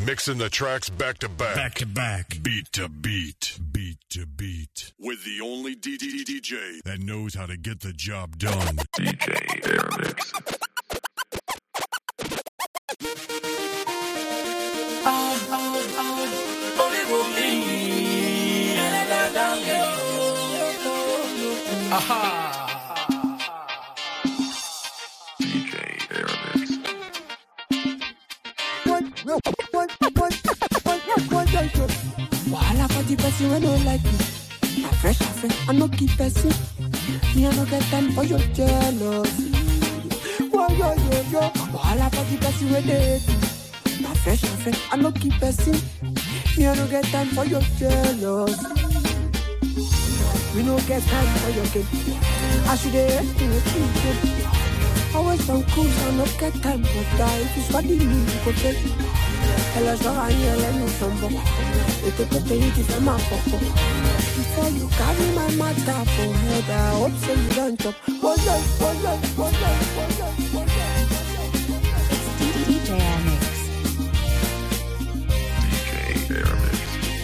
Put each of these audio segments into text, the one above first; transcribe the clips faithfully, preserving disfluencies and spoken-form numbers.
Mixing the tracks back to back. Back to back. Beat to beat. Beat to beat. With the only D J that knows how to get the job done. D J Airmix. Aha. D J Airmix. Wahala for the person when don't like me. My fresh affair, I no keep person. Me I no get time for your jealousy. Whoa, yo, yo, yo. Wahala for the person when they hate me. My fresh affair, I no keep person. Me I no get time for your jealousy. We no get time for your game. I should have hate you, you always on cool, so no get time for that. If you study me, you go take it. Tell us how I hear, let me some. If you put the heat, it's a map for. Before you carry my matter for head, I hope so you don't chop. What's up, what's up, what's up, what's up, what's up? It's D J Airmix. D J Airmix.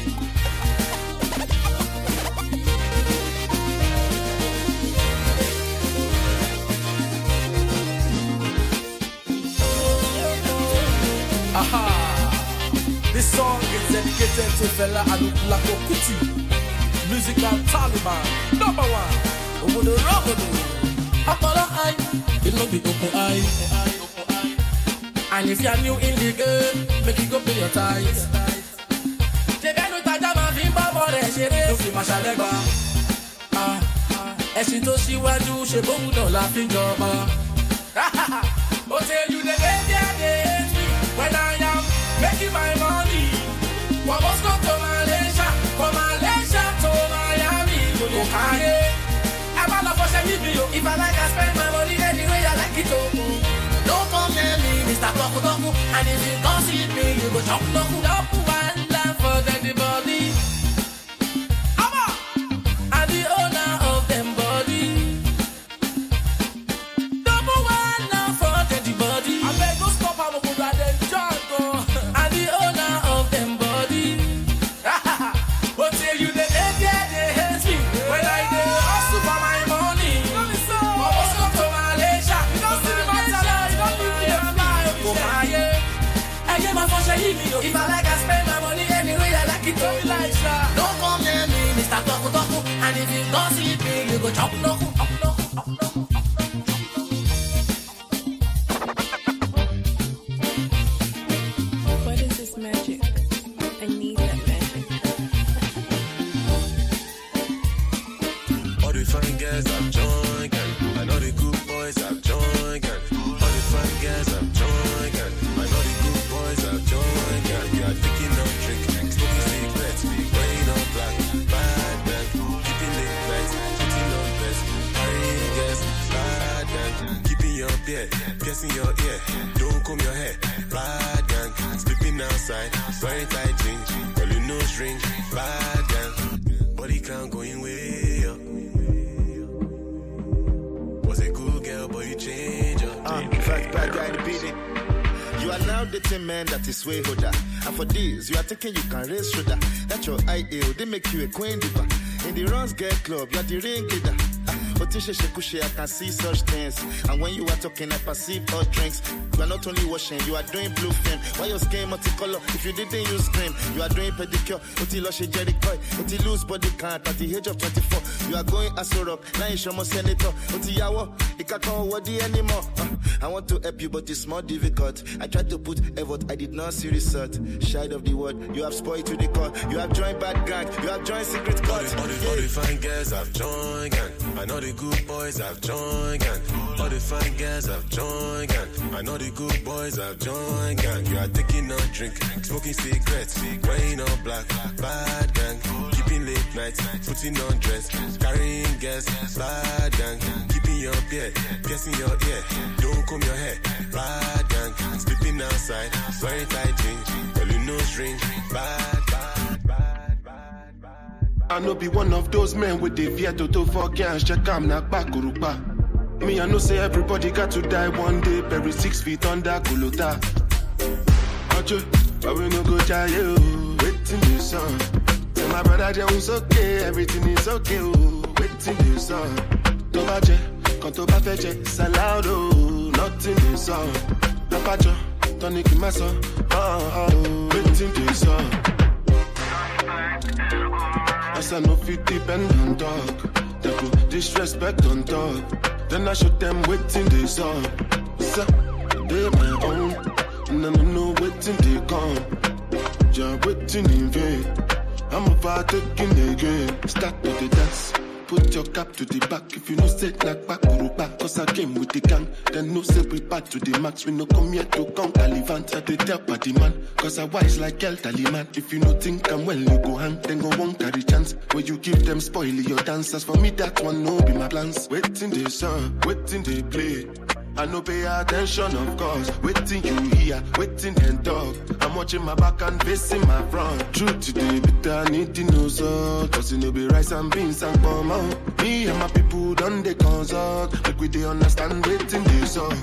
Aha. This song is dedicated to fella Anukulako Kuti. Musical Taliban, number one. Obodo Robodo. Apollo eye, it no be open eye. And if you're new in the game, make it go pay your tithes. Jebenu tajama vimba more shere, no fi mashalegba. Ah, ẹṣin tó ṣíwájú ṣe bóun náà la fi jọba. O tell you the way they hate me when I am making my money. From Moscow to Malaysia, from Malaysia to Miami, go to Kanye. I'm not for sure video. If I like, I spend my money anyway I like it. Oh, don't come near me, Mister Toku Toku. And if you don't see me, you go chop Toku Toku and laugh for the body. I'm the owner of them body. Double one now for the body. I beg no stop, I'm a good at them jungle. I'm the owner of them body. But tell you the hate, yeah, they hate me. When I do hustle for my money. I must go to Malaysia. You don't see the matter, you don't leave me alive. Go my yeah. I get my phone, she me. If I like, I spend my money anyway, I like it to be like that. Don't come near me, Mister Toku Toku. And if you don't see me, you go chop no ku, chop no ku, chop no ku. What is this magic? I need that magic. All the fine girls I've joined, and I know the good boys I've joined, and all the fine girls I've joined, and I know the good boys I've joined, and you are taking no drink, smoking cigarettes, wearing all black, bad man, keeping it nice, putting on best, carrying gas, bad man, keeping your beard, piercing your ear, don't comb your hair, bad man, sleeping outside, wearing tight jeans, rolling no string, bad man, body count going way up. Was a good girl, but you change up. Ah, fact, bad guy to beat it. You are now dating men that is way holder. And for this, you are thinking you can raise shoulder. That's your ideal, they make you a queen diva. In the Runs Girl Club, you are the ring leader. Otisha Shekushe, I can see such things. And when you are talking, I perceive all drinks. You are not only washing, you are doing blue film. Why your skin multicolor? If you didn't use cream, you are doing pedicure. Oti Loshe Jerry Coy, Oti lose body count at the age of twenty-four. You are going Aso Rock, now you show more senator. Oti Yawo, you can't come wadi anymore. Uh, I want to help you, but it's more difficult. I tried to put effort, I did not see result. Side of the world, you have spoiled to the core. You have joined bad gang, you have joined secret court. All the, all the, all the fine girls I've joined, and I know the good boys I've joined, and all the fine girls I've joined, and I know the good boys I've joined, gang. You are taking no drink, smoking cigarettes, wearing all black, bad gang, keeping late nights, putting on dress, carrying gas, bad gang, keeping your beard, piercing your ear, don't comb your hair, bad gang, sleeping outside, wearing tight jeans, rolling no string, bad, bad, bad, bad, bad. I know be one of those men with the Vieto to for gangs, check am na bakurupa. Me, I know say everybody got to die one day, bury six feet under Golota. Aje, but we no go try you. Waiting this song. Tell my brother Jones okay, everything is okay. Oh. Waiting this song. To baje, quand to ba feche, salad oh. Nothing this song. No pacho, tonic in my son. Oh oh, waiting this song. As I know fit depend on dog. They go disrespect on dog. Then I show them waiting this song. So they my own. And I don't know waiting they come. Just waiting in vain. I'm about taking again. Start to the dance. Put your cap to the back. If you no say knock back or back. Cause I came with the gang. Then no say we back to the max. We no come here to count Talivant. I did help at the man. Cause I wise like El Taliman. If you no think I'm well, you go hang. Then go won't carry chance. Where you give them spoil your dances. For me that one no be my plans. Waiting they song, waiting they play. I no pay attention, of course. Waiting you hear, waiting and talk. I'm watching my back and facing my front. Truth today, but I need to know so. Cause it no be rice and beans and come out. Me and my people done they consult. Make we they understand waiting this song.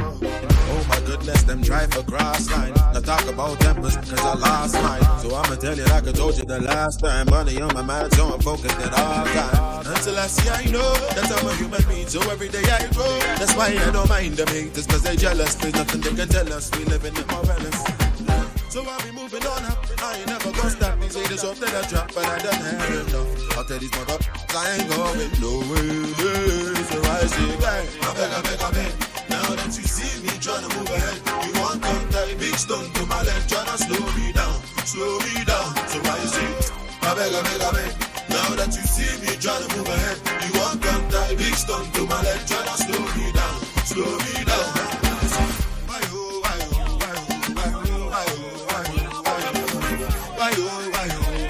Oh my goodness, them drive for grass line. Now talk about them cause I last night. So I'ma tell you like I told you the last time. Money on my mind, so I'm focused at all time. Until I see I know that I'm a human being, so every day I grow. That's why I don't mind them haters, cause they jealous. There's nothing they can tell us, we live in the marvelous. So I'll be moving on up, I ain't never gonna stop. These haters hope that I drop, but I done had enough. I'll tell these motherfuckers I ain't going nowhere. So I say, bang, I beg, I beg, I beg. Now that you see me tryna move ahead, you want to tie big stone to my leg, tryna slow me down, slow me down. So I say, I beg, I beg, I beg. Now that you see me tryna move ahead, you want to tie big stone to my leg, tryna slow me down, slow me down. Why oh, why oh, why oh, why oh, why oh, why oh, why oh, why oh, why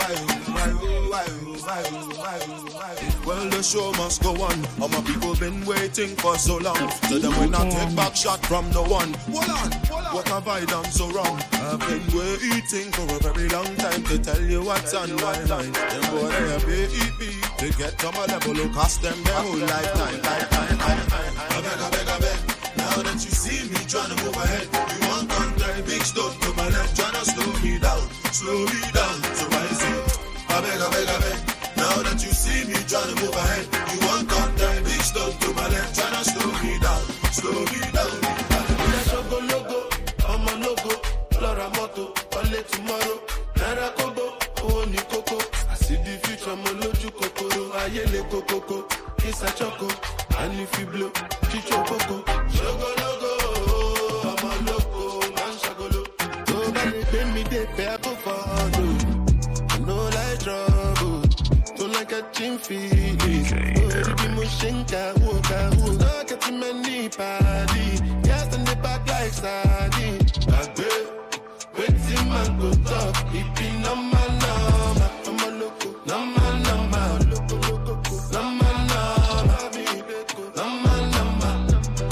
oh, why oh, why oh. Well, the show must go on. All my people been waiting for so long. So then we not take back shot from no one. Hold on, hold on. What have I done so wrong? I've been waiting for a very long time to tell you what's on my mind. Them boy they have B E P to get to my level who cost them their whole lifetime. Lifetime, lifetime. I beg, I beg, I beg. Now that you see me trying to move ahead, you want to tie big stone to my left, trying to slow me down, slow me down. So I say, I beg, I beg, I beg. Now that you see me trying to move ahead, you want to tie big stone to my left, trying to slow me down, slow me down. Logo, logo, I'm a logo, Laura Moto, only tomorrow, Nara Kobo, Oni Coco. I see the future, I'm a loju kokoro, Ayele Coco, it's a choco, and if you blow, Chicho Coco. Shogo logo, I'm a loco, man shagolo. Nobody pay me, they pay I go for you. I know like trouble. Don't like a chin feelings. Oh, be mushinka, woka, who not get too many party. Yes, and the back like sardine. Back there, waiting man go talk. It be no man, no man. I'm a loco, no man, no man. Loco, loco, no man, no man. No man, no man.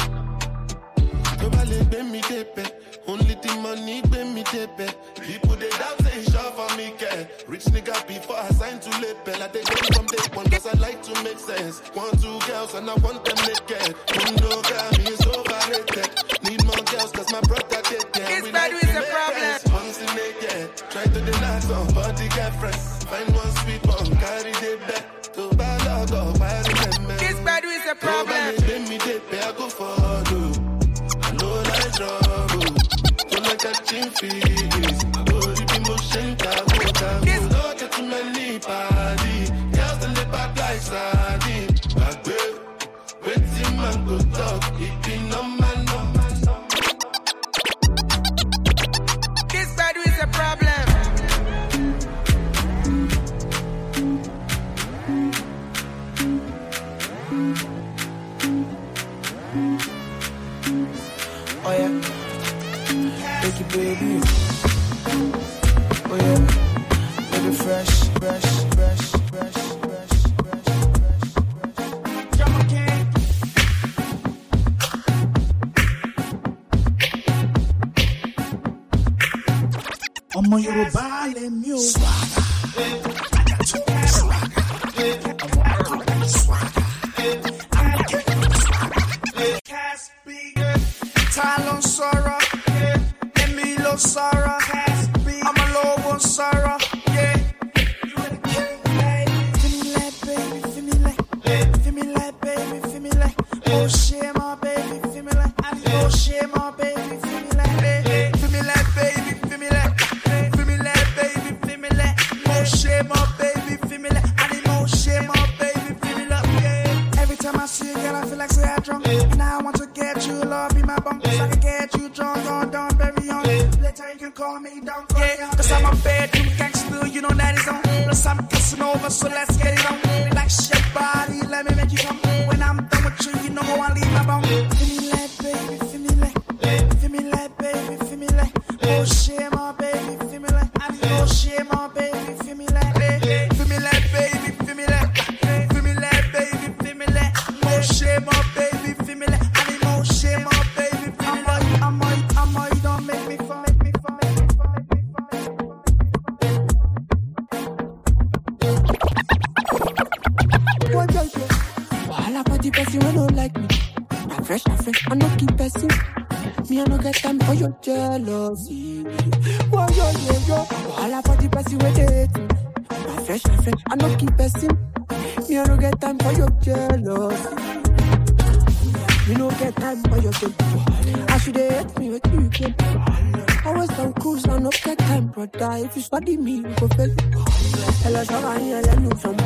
Nobody pay me depe. Only the money pay me depe. People they doubt say shop for me care. Rich nigga before I sign to label. I take them from day one cause I like to make sense. Want two girls and I want them naked. Mundo got me is overrated. Need more girls cause my brother did that. This bad is a problem. Once in naked. Try to deny somebody get friends. Find one sweet one, carry the back. To buy log or buy the This bad is a problem. Nobody me they pay I go for you. I know like trouble. Don't like that chin feelings. This not get too many party. Girls in the back like sardine. Back there, waiting man go talk. It be no man, no man, no man. This bad is a problem. Oh yeah, take it baby. Oh yeah, baby fresh, fresh, fresh, fresh, fresh, fresh, fresh. Jump again. Ọmọ Yorùbá lèmi o. Swagger. I got too much swagger. I'm swagger. I'm getting swagger. Caspi. Ta ló ń sọ̀rọ̀? Èmi ló sọ̀rọ̀. Caspi. Yeah, cause I'm a bedroom gangster, you know that is on. Plus I'm kissing over, so let's get it on. Relax your body, let me make you come. When I'm done with you, you know I'll leave my bone. Feel me like, baby, feel me like. Feel me like, baby, feel me like. Oh shit, my baby, feel me like. Oh shit, my baby, feel me like. Feel me like, baby, feel me like. Feel me like, baby, feel me like. Oh shit, my baby, feel me like. I need more shit, my baby, feel me like. I'm on, I'm on, you don't make me fall, make me fall, make me fall, make me fall. Wahala for the person who don't like me. I'm fresh, I'm fresh, I no keep person. Me I no get time for your jealousy. Why yo yo yo? Wahala for the person who hate me. I'm fresh, I'm fresh, I no keep person. Me I no get time for your jealousy. Me no get time for your jealousy. I should hate me with you again. Always on cruise, I no get time, brother. If you study me, you go fail. Hello, so I ain't let you from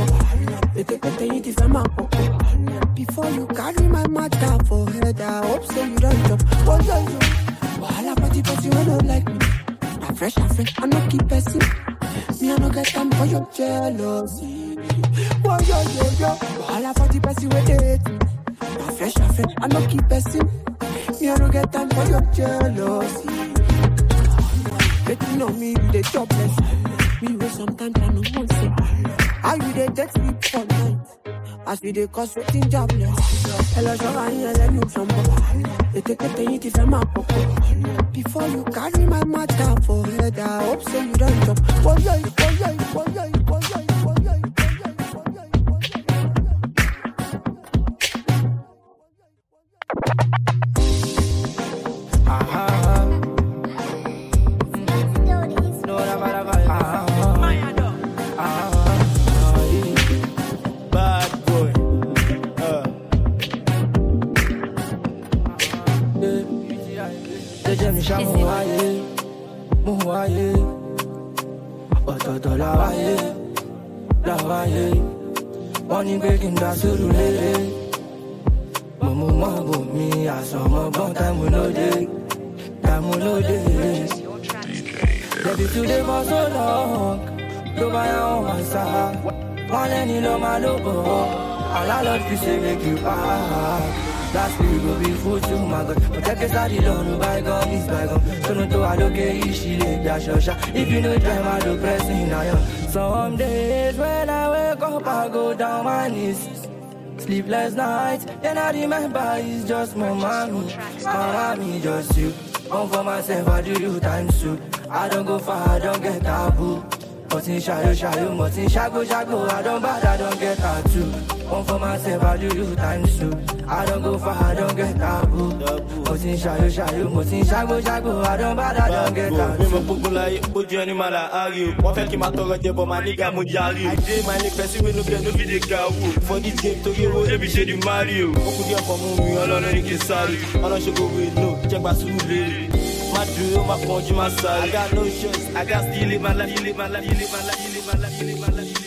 before you carry my matter for head, I hope so you don't jump. Oh, yo, yo. Wahala for the person who don't like me. I'm fresh, I'm fresh, I no keep person. Me, I no get time for your jealousy. Oh, yo, yo, yo. Wahala for the person who hate me. I'm fresh, I'm fresh, I no keep person. Me, I no get time for your jealousy. Let you know me, you the jobless. Me, will sometimes I no want to. I will the text me for night. As we dey cause waiting jobless. Hello, so I ain't let you from they take the pain if I'm up. Before you carry my matter for head, I hope so you don't jump. Oh, yeah, oh, yeah, oh, yeah, oh, yeah, oh, yeah, oh, yeah, aha. No, no, no, no, ọ̀tọ̀ọ̀tọ̀ láwáyé láwáyé wọ́n ní pé kí n dá sórí lélé mo mú mọ́ bò mí àsọmọ́gbọ́n táìmù lóde táìmù lóde. Baby today for so long ló bá yà wọ́n wá sá wọ́n lẹ́ni ló máa ló bọ̀ alálọ́ fi ṣe make you back. Last week will be full to my God. But take a study loan, bygone is bygone. So no to allocate, she lay dash or shot. If you know time, I do pressing iron. Some days when I wake up, I go down my knees. Sleepless nights, then I remember it's just my mommy. My mommy, just you. One for myself, I do you times two. I don't go far, I don't get taboo. But in shadow, shadow, but in shadow, shadow, I don't bad, I don't get tattoo. One for myself, I do you times two. I don't go far, I don't get taboo. But in shadow, shadow, but in shadow, shadow, I don't bad, I don't get tattoo. Me people like, but you animal like argue. One fake him at all, but my nigga Mujari. I did my nigga, person we no get no video girl. For this game to you, let me show you Mario. Oku dia for me, all on any kisari. All on should go with no, check my sulu. My drill, my punch, my side. I got no shots, I got still live my life, live my life, live my life, live my life, live my life, live my life.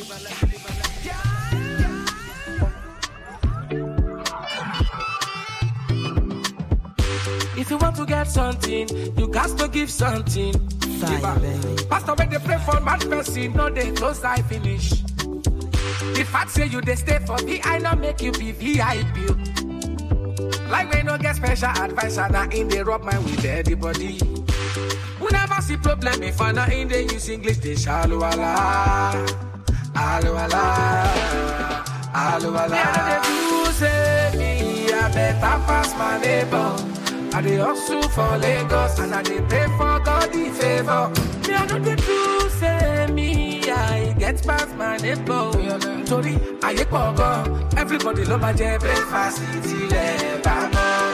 If you want to get something, you got to give something. Fire, baby. Pastor, when they pray for bad person, no they close eye finish. The fact say you they stay for V I, not make you be V I P. Like we no get special advisor, now in they rub mind with everybody. We never see problem if I not in they use English, they shallow ala, alo ala, alo ala. Me I do say me I better pass my neighbor. I dey hustle for Lagos and I dey pray for God the favor. Me I know the truth, say me I get past my neighbor. Sorry, I get pogo. Everybody love my day breakfast till ever.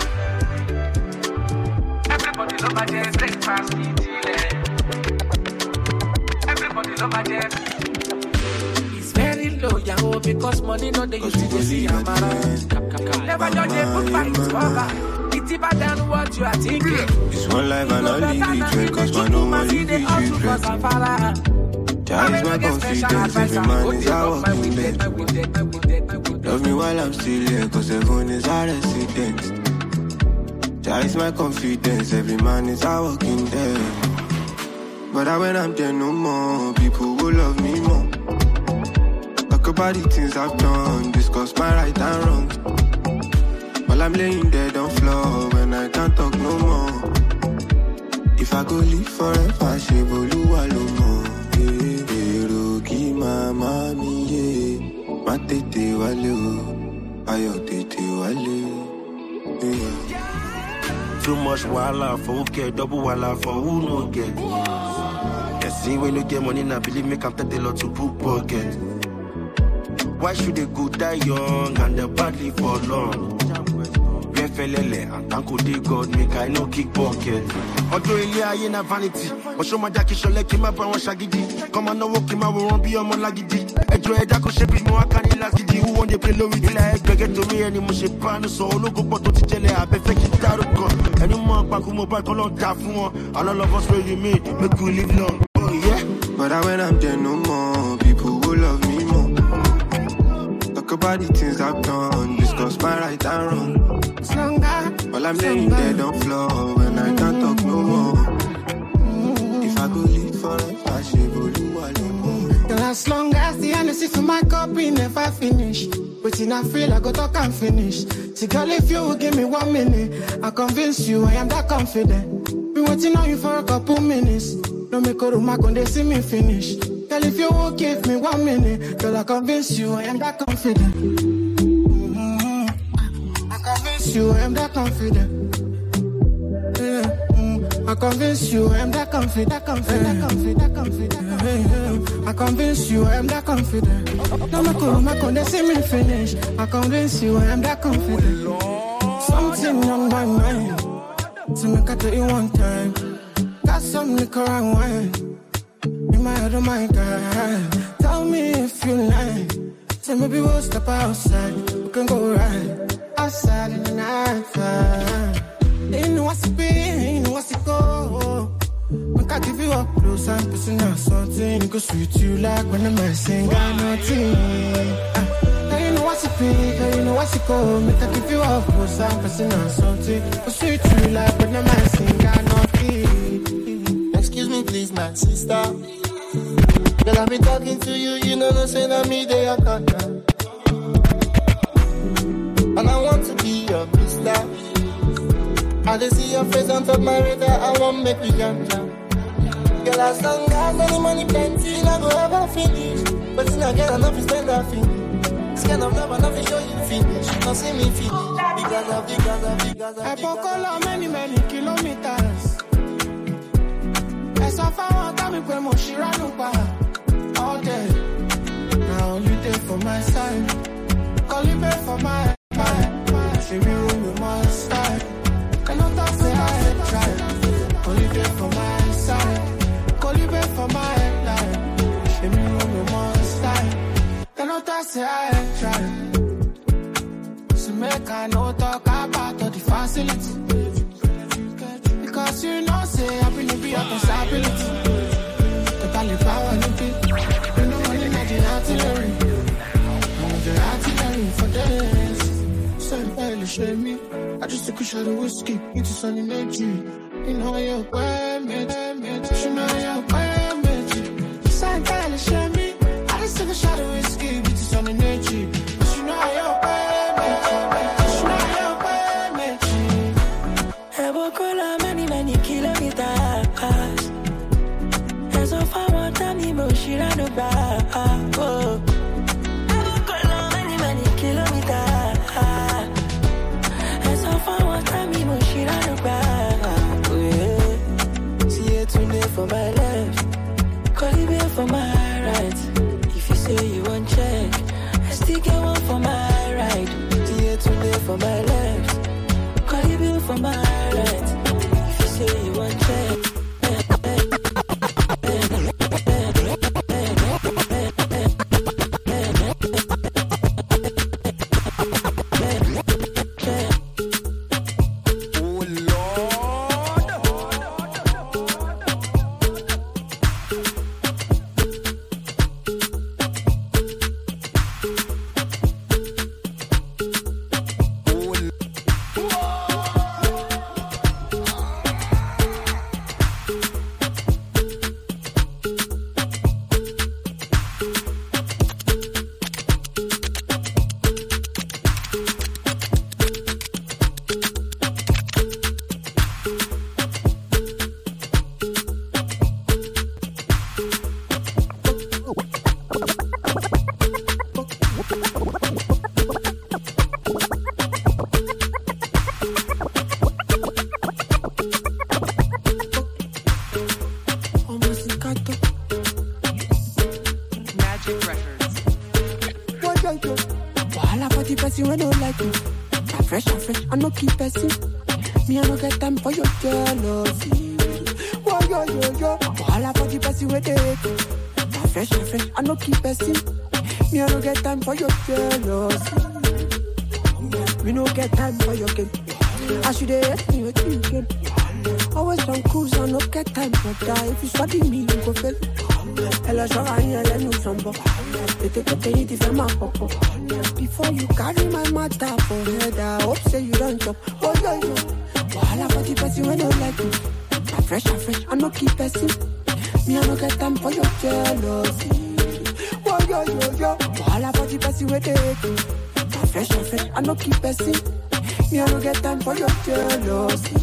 Everybody love my day breakfast till Everybody love my day. It's very low, yeah, because money no dey use to see I'm around. Never done they put fights over. Deeper than what you are thinking. This one life and I'll leave it straight, cause my no one leave it straight. Time is my confidence, every man is out walking dead. Love me while I'm still here, cause everyone is our resident. Time is my confidence, every man is out walking dead. But I when I'm there no more, people will love me more. Talk about the things I've done, discuss my right and wrong. While I'm laying dead on floor, when I can't talk no more. If I go live forever, she will do all more. Erogi mama mi ye, ma tete wale o, ayo tete wale. Too much wala for who get, double wala for who no get. You see when you get money, now believe me, can take a lot to book pocket. Why should they go die young and the badly for long? Bien felele, and thank you God, make I no kick pocket. Although Elia in a vanity, but show my jacky shall let him up and shaggy. Come on, no walk him, I won't be on my laggy. A dread I could shape him more, I can't last it. Who want to play low with the leg, get to me any much pan, so look up to tell I perfect it out of God. Any more back home, back along tough one. All of us where you meet, make you live long. Oh, yeah. But I when I'm there no more, people will love me more. Talk about the things I've done, discuss my right and wrong. While I'm laying dead on floor, when I can't talk no more. If I go live forever, she will do all more. As long as the energy for my copy never finish. But in I feel I go talk and finish. See girl, if you will give me one minute, I convince you I am that confident. Been waiting on you for a couple minutes. Don't make a room, I can see me finish. Girl, if you will give me one minute, girl, I convince you I am that confident. Mm-hmm. I convince you I am that confident. Yeah. Mm-hmm. I convince you I am that confident, that confident, that confident, that confident. I convince you I am that confident. No make a room, I can see me finish. I convince you I am that confident. Something on my mind, so make I tell you one time. Got some liquor and wine in my head, oh my God. Tell me if you like. Say maybe we'll step outside. We can go right outside in the night time. They know what's it be, they know what's it go. Make I give you up close and personal something. Go sweet you like when I'm messing, got nothing. Now you know what's it be, now you know what's it go. Make I give you up close and personal something. Go sweet you like when I'm messing, got nothing. Excuse me, please, my sister. Girl, I've been talking to you, you know, no say that me, they are contact. And I want to be your mister. I just see your face on top my radar, I won't make me jump down. Girl, as long as any money plenty, I go ever finish. But in a girl, I know if you spend that finish. This kind of love, I know if you show you finish. Don't see me finish. Because of, because of, because of, I walk along many, many kilometers. As I found out, I'm going to Shiranupa all day. Now only day for my side. Call you back for my mind. She be with my style. And not that say I had tried. Only day for my side. Call you back for my life. She be with my style. And not that say I had tried. So make I no talk about all the facility. Because you know, say, I believe be your possibility. Totally power in it. You know, only not the artillery. I'm the artillery for this. So, you barely shame me. I just took a shot of whiskey. It's a sunny energy. You know, you're quite made. You know, you're quite made. So, you barely shame me. I just took a shot of whiskey. It's a sunny energy. You know, you're quite made. You know, you're quite made. I walk along many, many kilometers. And so far, one time, you know, she ran about. Oh, I walk along many, many kilometers. And so far, one time, you know, she ran about. Oh, yeah. See it today for my left, call it here for my right. If you say you want check, I still get one for my right. See it today for my left, call it here for my right. If you say you want check. the person when don't like me. I'm fresh, I'm fresh, I no keep person. Me, I no get time for your jealousy. Whoa, yo, yo, yo. All for the person when they hate me. I'm fresh, I'm fresh, I no keep person. Me, I no get time for your jealousy. Me no get time for your game. I should hate me with you again. Always on cruise, I no get time for that. If you study me, you go fail. Ella Jorani, I know some boy. They take a penny to my pop. Before you carry my matter for head, I hope say you don't chop. Oh, yo, yo. Wahala for the person when don't like me. I'm fresh, I'm fresh, I no keep person. Me, I no get time for your jealousy. Oh, yo, yo, yo. Wahala for the person when they hate me. I'm fresh, I'm fresh, I no keep person. Me, I no get time for your jealousy.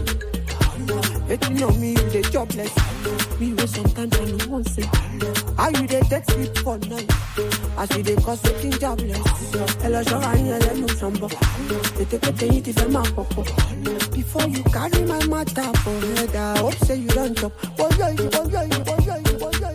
Let me know me, you the jobless. Me wait sometimes I no want say. How you dey take sleep for night? As we dey cause waiting jobless. Hello, sure I ain't know some boy. They take a penny to my pop. Before you carry my matter for head, I hope say you don't chop. Oh yeah, oh yeah, oh yeah, oh yeah, oh yeah.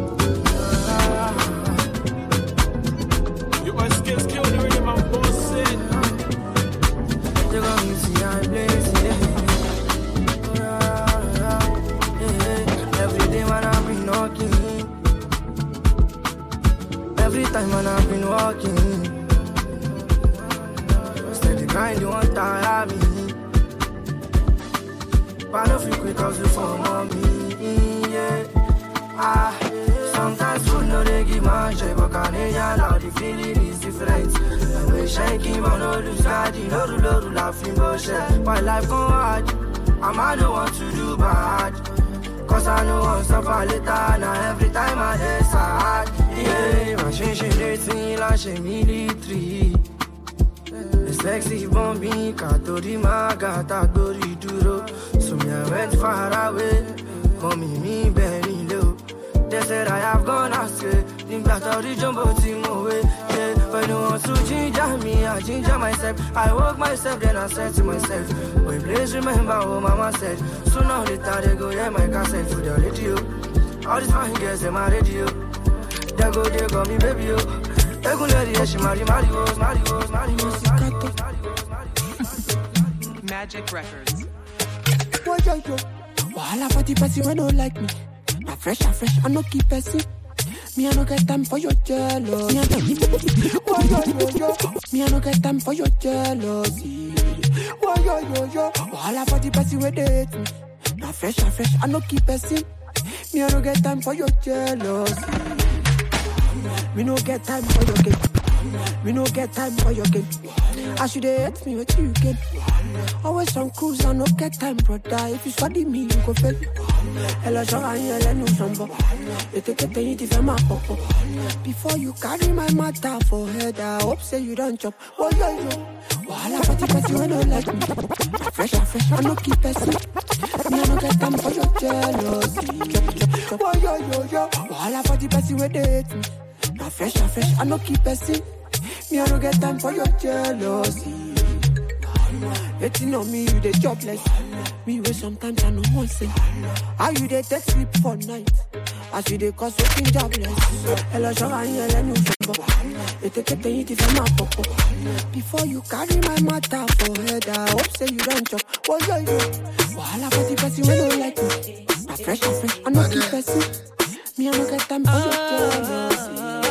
You must get skilled in my boss. every time when I've been walking. Steady grind, you won't tire me. But I don't feel quick cause you for mommy, yeah. Ah, sometimes food no they give my shape, but Canadian now the feeling is different. And we shaking, but no lose God, you know the Lord laughing bullshit. My life go hard, and I don't want to do bad. Cause I know I'll suffer later, now every time I get sad. Yeah, my shame, shame, dating, like shame, military. The sexy bombing, Katori Magata, Dori Duro. So me, I went far away, mommy, me, Benny Low. They said I have gone astray, think that I'll reach on both in my way. Yeah, but no one to ginger me, I ginger myself. I woke myself, then I said to myself, boy, please remember what mama said. So now later they go, yeah, my cassette to the radio. All these fine girls in my radio. They go, they go, me baby, yo. They go, lady, yeah, she marry, Marios, Marios, Marios, Marios, Marios. Magic Records. Boy, yo, yo. Wahala for the person when don't like me. I fresh, I fresh, I no keep person. Me, I no get time for your jealousy. Me, I no Me, I no get time for your jealousy. Why, yo, yo, yo. Wahala for the person when they hate me. I fresh, I fresh, I no keep person. Me, I no get time for your jealousy. Me no get time for your game. Me no get time for your game. I should hate me with you again. Always on cruise, I no get time, brother. If you study me, you go fail. Hello, so I ain't let no somebody. You take a penny to my pop. Before you carry my matter for head, I hope say you don't chop. Oh, yo, yo. While I party, party, when don't like me. Fresh, I fresh, I no keep person. Me, I no get time for your jealousy. Oh, yo, yo, yo. While I party, party, when they hate me. Now fresh, I fresh, I no keep person. Me, I no get time for your jealousy. Hating on me, you dey jobless. Me, where sometimes I no want say. How you dey take sleep for night? As you dey cause working jobless. Hello, so I ain't let no somebody. You take a penny to my pop. Before you carry my matter for head, I hope say you don't chop. Oh, yo, yo. Wahala for the person when don't like me. Now fresh, I fresh, I no keep person. Me, I no get time for your jealousy.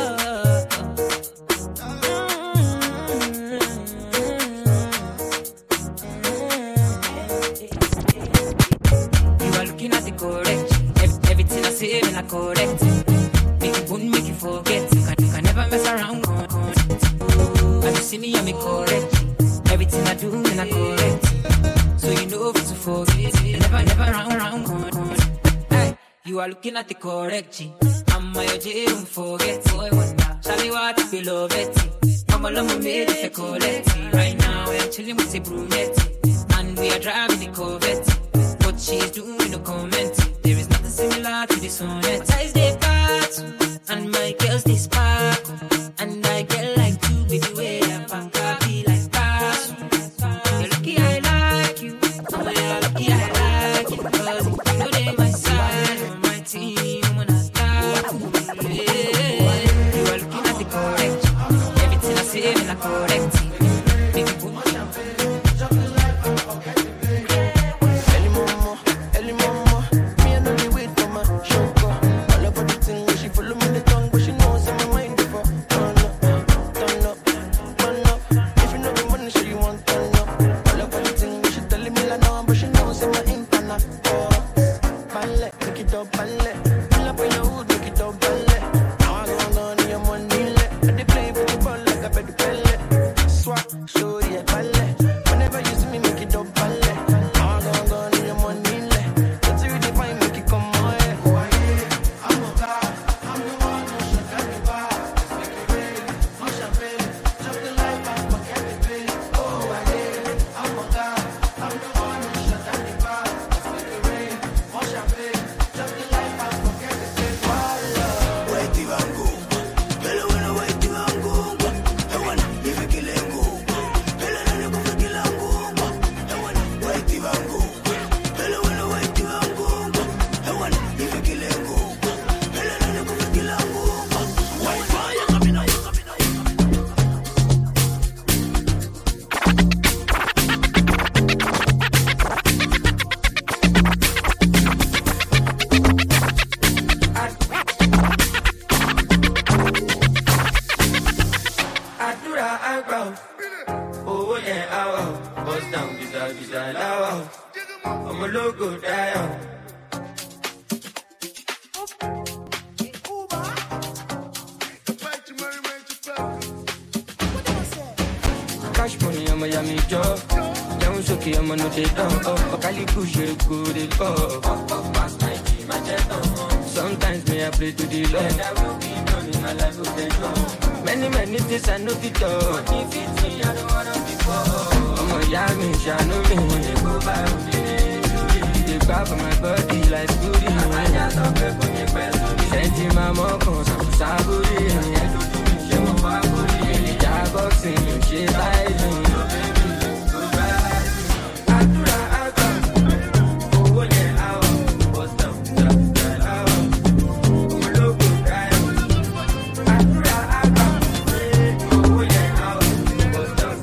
Correct. Everything I say, when I correct. Make you wouldn't make you forget. You can, you can never mess around. And you see me, I'm correct. Everything I do, when I correct. So you know what to forget. You never, never round, round. Hey, you are looking at the correct. I'm my O J, don't forget. Charlie, what if you love it? I'm a love made if you collect. Right now, we're chilling with the brunette. And we are driving the Corvette. What she's doing, no comment. There is nothing similar to this sonnet. My ties they part, and my girls they sparkle. And I get like two with the way I punk up, be like pass. You're lucky I like you, oh yeah, lucky I like you. Cause you know they my side, on my team, when I start. Yeah. You are looking at the correct. Everything I say, when I correct. Make you put me down. Now I go down in your money, let they play with the ball like a better pellet. I'm a yummy job. Young Soki, I'm a no day down. Oh, Kali push it good, it go. Sometimes me I pray to the Lord. Many, many things I know it all. I'm a yummy, shano me. They grab my body like booty. Send him my mom, some saburi. Boxing, she lies in your baby. Goodbye. Adura, Adura. Oh, yeah, I was down. Look, Adura, Adura. Oh, yeah, I was down.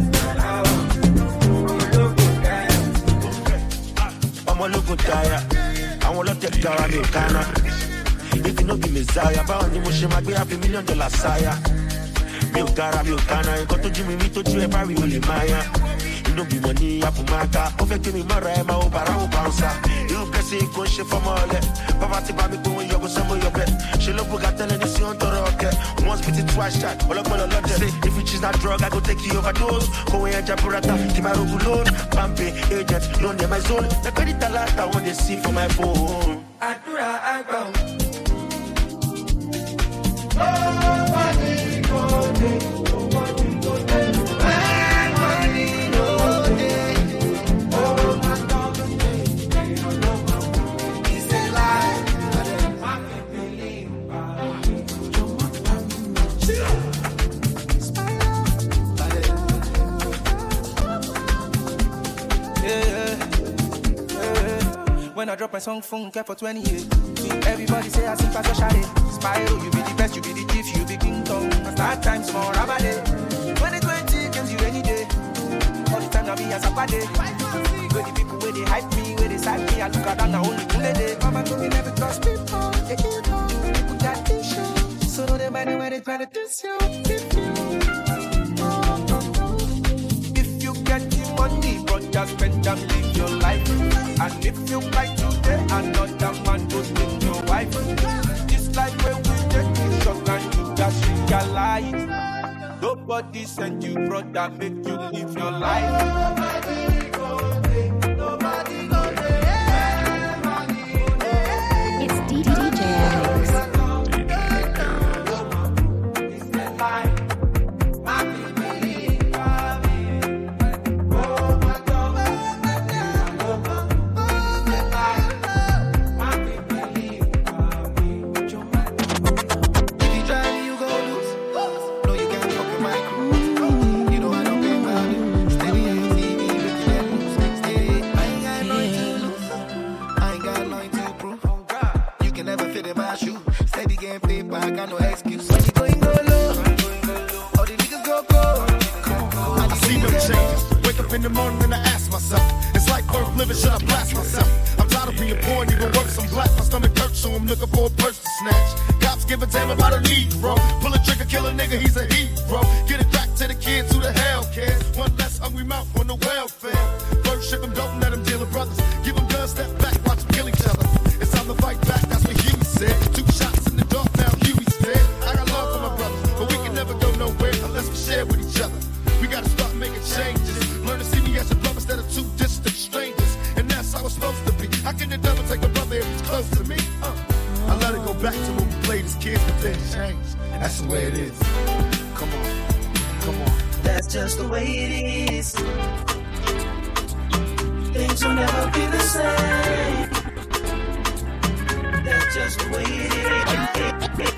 I'm a local tire. I want to take care of me, Ghana. If you know the Messiah, but on the motion, I have a million dollar sire. Mi cara, mi cana, e quanto de mim to tu é para o Maia. E não vi mania a fumata, o que me mara ma o para o bouncer. Eu cresci com chefe mole, para te bater com o jogo samo yo bet. She love buga tele ni si on toroke. Once bit twice shot, all up all lot say if you choose that drug I go take you overdose. Go and jaburata, keep my rogu loan. Bambi agent, loan my zone. The credit alert I want to see for my phone. Adura, Adura. When I drop my song, phone kept for twenty years. Everybody say I sing fast, shawty. Spiral, you be the best, you be the thief, you be King Kong. I start time small, rabade. When it's twenty, comes you any day. All the time I be as a body. Where the people, where they hype me, where they side me, I look at them, I only pull a day. Mama told me never trust people, they can't know. People got issues, so don't they mind where they try to diss you. If you, if you get the money, but just spend them, live your life. And if you fight today, another man goes with your wife. This life where we take it short and you just realize. Nobody sent you, brother, make you live your life. Nobody go there, nobody go there. It's D D J Alex. In the morning and I ask myself, it's like worth living, should I blast myself? I'm tired of being poor and even worse, I'm black, my stomach hurts, so I'm looking for a purse to snatch. Cops give a damn about a Negro, pull a trigger, kill a nigga, he's a hero. Get it back to the kids who the hell cares, one less hungry mouth on the welfare. First ship them, don't let them deal with brothers, give them guns, step back, watch them kill each other. It's time to fight back, that's what Huey said. Two shots in the dark, now Huey's dead. I got love for my brothers, but we can never go nowhere unless we share with each other. We gotta start making changes. Learn to see me as a brother instead of two distant strangers. And that's how it's supposed to be. How can the devil take a brother if he's close to me? Uh, I let it go back to when we played as kids, but things changed. That's the way it is. Come on. Come on. That's just the way it is. Things will never be the same. That's just the way it is.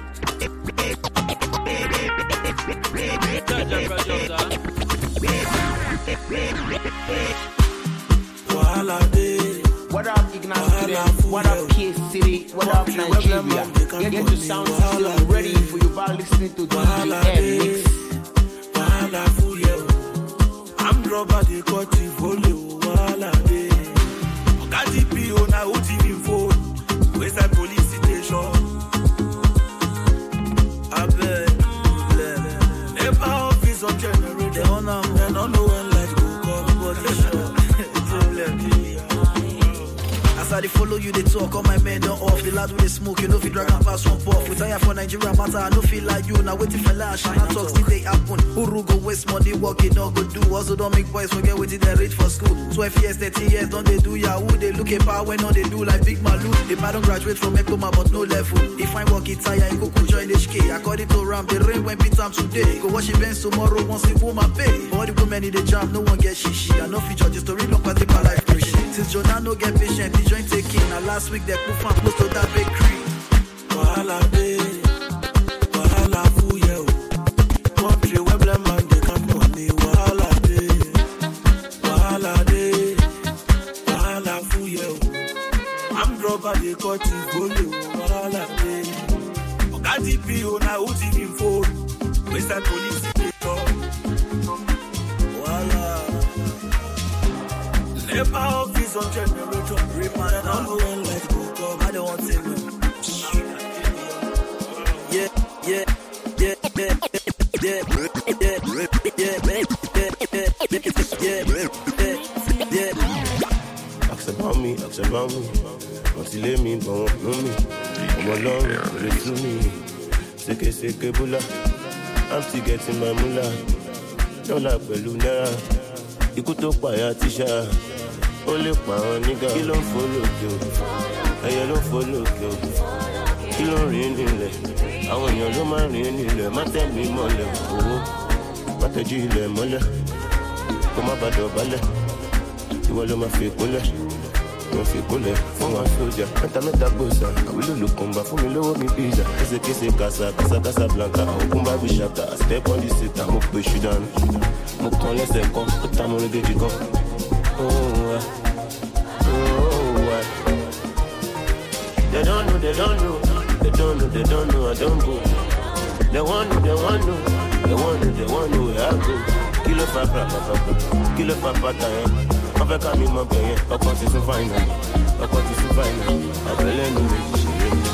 What up, Ignacio? What up, K City? What up, Nigeria? Get the sound system ready for you by listening to D J Mix. I'm rubber, they got the volume. Got the P O now, O T V phone. Where's that police station? I bet. Never office on generator. On them, they don't know when light go come. But they sure. As I As I dey follow you, they talk, all my men don't off. The lad with the smoke, you know if you drag and pass one puff. We tire for Nigeria matter, I no feel like you. Now waiting for lash, and I talk still they happen. Uru go waste money, work it, not go do. Also don't make boys forget what they rate for school. twelve years, thirteen years, don't they do Yahoo? They look at power when all they do like Big Malu. If I don't graduate from Ekoma, but no level. If I work it tire, you go join H K. According to Ram, the rain went beat time today. Go wash your bench tomorrow, once the woman pay. All the women in the jam, no one get shishi. I no feature, just to read long past the life preaching. Since Jonah no get patient, the joint taking. And last week they put fan close to that bakery. Wahala day, wahala full yo. Country where black man they can money. Wahala day, wahala day, wahala full yo. I'm drunk they cut it for you. Wahala day. Okati P O na who T V phone. Western police they talk. Wahala. Never office on generator. Remind I'm going like go come. I don't want to know. Yeah, yeah, yeah, yeah, yeah, yeah, yeah, yeah, yeah. Ask about me, ask about me. Want to lay me, but won't know me. I'm alone, really to me. Seke seke bula. I'm still getting my moolah. Don't like Belunera. Ikú tó pààyà tíṣà. Ó lè pa àwọn nígà. Kí ló ń fò lókè o? Ẹyẹ ló ń fò lókè o. Kí ló ń rìn nílẹ̀? Àwọn èèyàn ló máa ń rìn nílẹ̀. Má tẹ̀ mí mọ́lẹ̀ owó. Má tẹ̀jú ilẹ̀ mọ́lẹ̀. Kó má bàa dọ̀bálẹ̀. Ìwọ ló máa fi kólẹ̀. Wọ́n fi kólẹ̀ fún wa sójà. Mẹ́ta mẹ́ta gbòòsà. Àwílò ló kàn bá fún mi lówó mi pizza. Késekése kàṣà kàṣà kàṣà blanca. Òkun bá bí ṣàtà. Step on the seat. Mo pè ṣù dànù. Mo kàn lẹ́sẹ̀ kan. Ó ta mo rédèjì kan. Oh, uh, oh, uh. They don't know, they don't know, they don't know, they don't know, I don't go. They want know, they want know, they want know, they want know where I go. Kilo fa pra pa pa pa, kilo fa pa ta yen. Ma fe ka mi mo pe yen, ọkọ ti sun fine, ọkọ ti sun fine. Abele nu mi ti ṣe mi.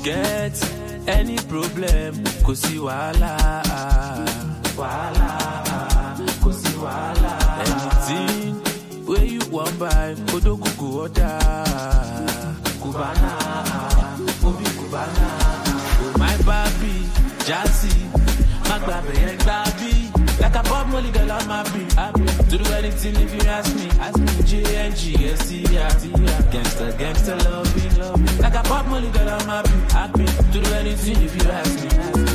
get any problem, kò sí wàhálà. Wàhálà, kò sí wàhálà. Anything where you want buy, Kodogu go order. Cubana, Obi Cubana. Oh my baby, Jazzy, Magbabe and Baby. Like a pop molly girl, I'm happy, happy. To do anything if you ask me, ask me. G N G, S C R, gangster, gangster, loving, loving. Like a pop molly girl, I'm happy, happy. To do anything if you ask me, ask me.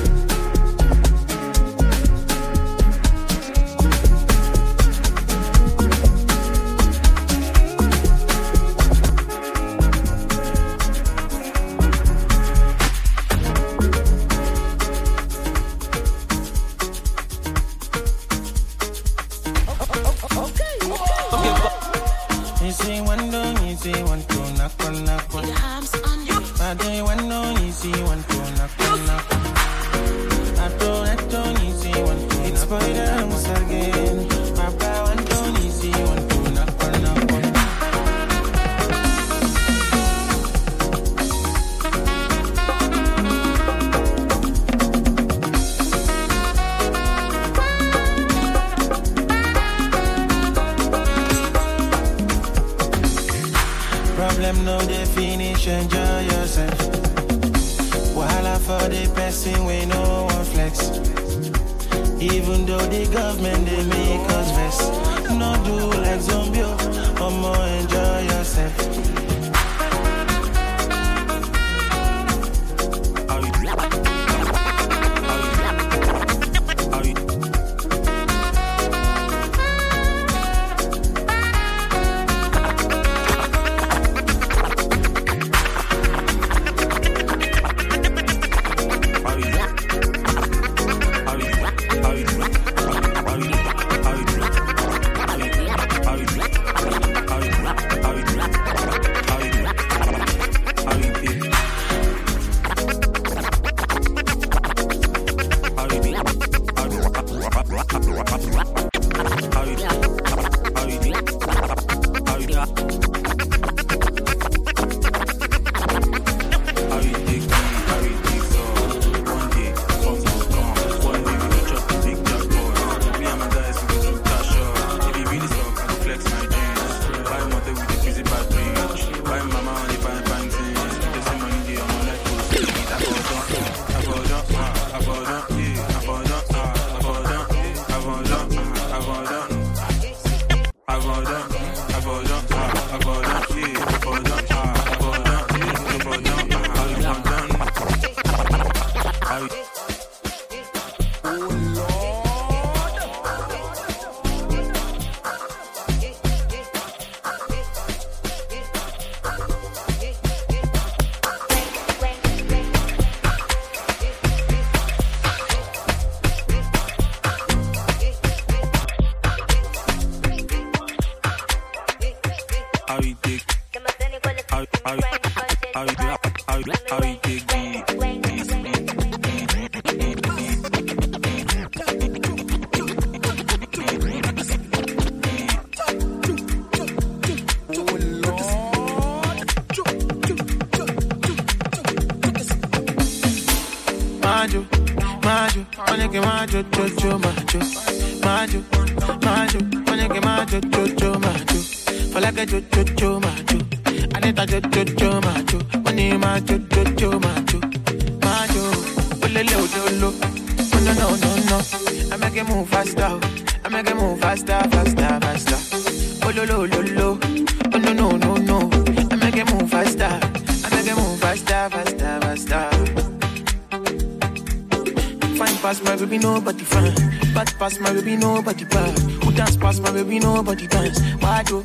Pass my baby, nobody bad. Who dance pass my baby, nobody dance. Why do?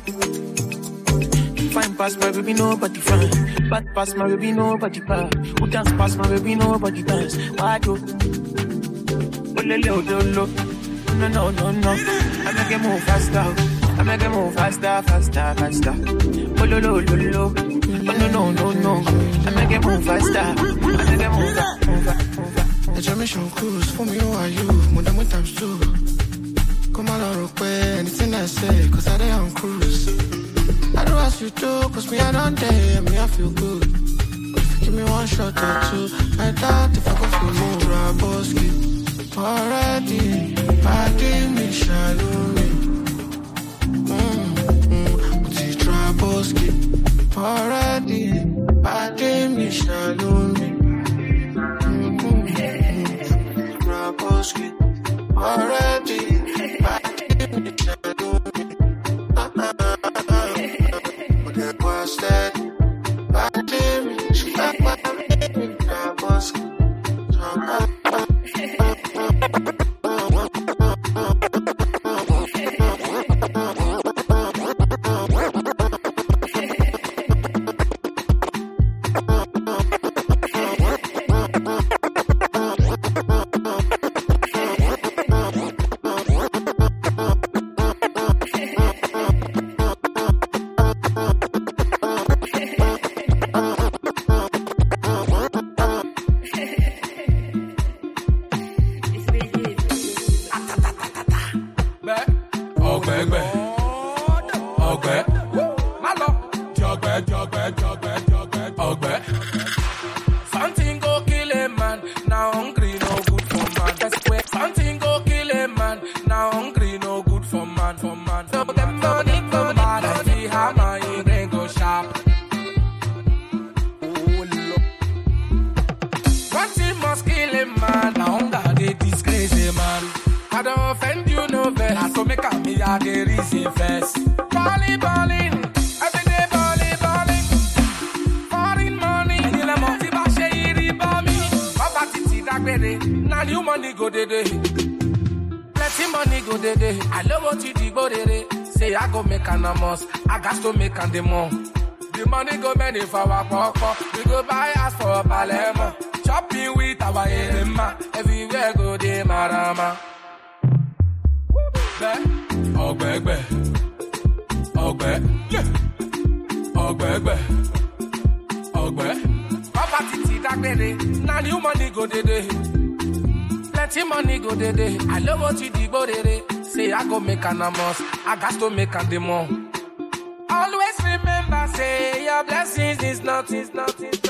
Fine pass my baby, nobody fine. Bad pass my baby, nobody bad. Who dance pass my baby, nobody dance. Why do? Oh, lo, lo, lo, lo. No, no, no, no. I make it move faster. I make it move faster, faster, faster. Oh, lo, lo, lo, lo. Oh, no, no, no, no. I make it move faster. I make it move faster, move faster, move faster. The mission cruise for me, who are you? More than one times two. Come on, I'll pay anything I say, cause I dey on cruise. I do as you do, cause me I don't dare, me I feel good. Give me one shot or two. I doubt if I go for more Raboski. Already, I did me shallow me. Mm-hmm. It's Raboski. Already, I did me shallow me. Mm-hmm. Raboski. Already, I did me shallow me. But that was that. I did me shallow me. Raboski. The more the money go many for our papa. We go buy us for Palermo. Shopping with our Elema. Everywhere go de Marama. Oh, baby. Oh, baby. Oh, baby. Oh, baby. Papa Titi, that baby. Now new money go de de. Plenty money go de de. I love what you do, go de de. Say I go make an amos. I got to make an demo. Always remember, say your blessings is nothing, nothing.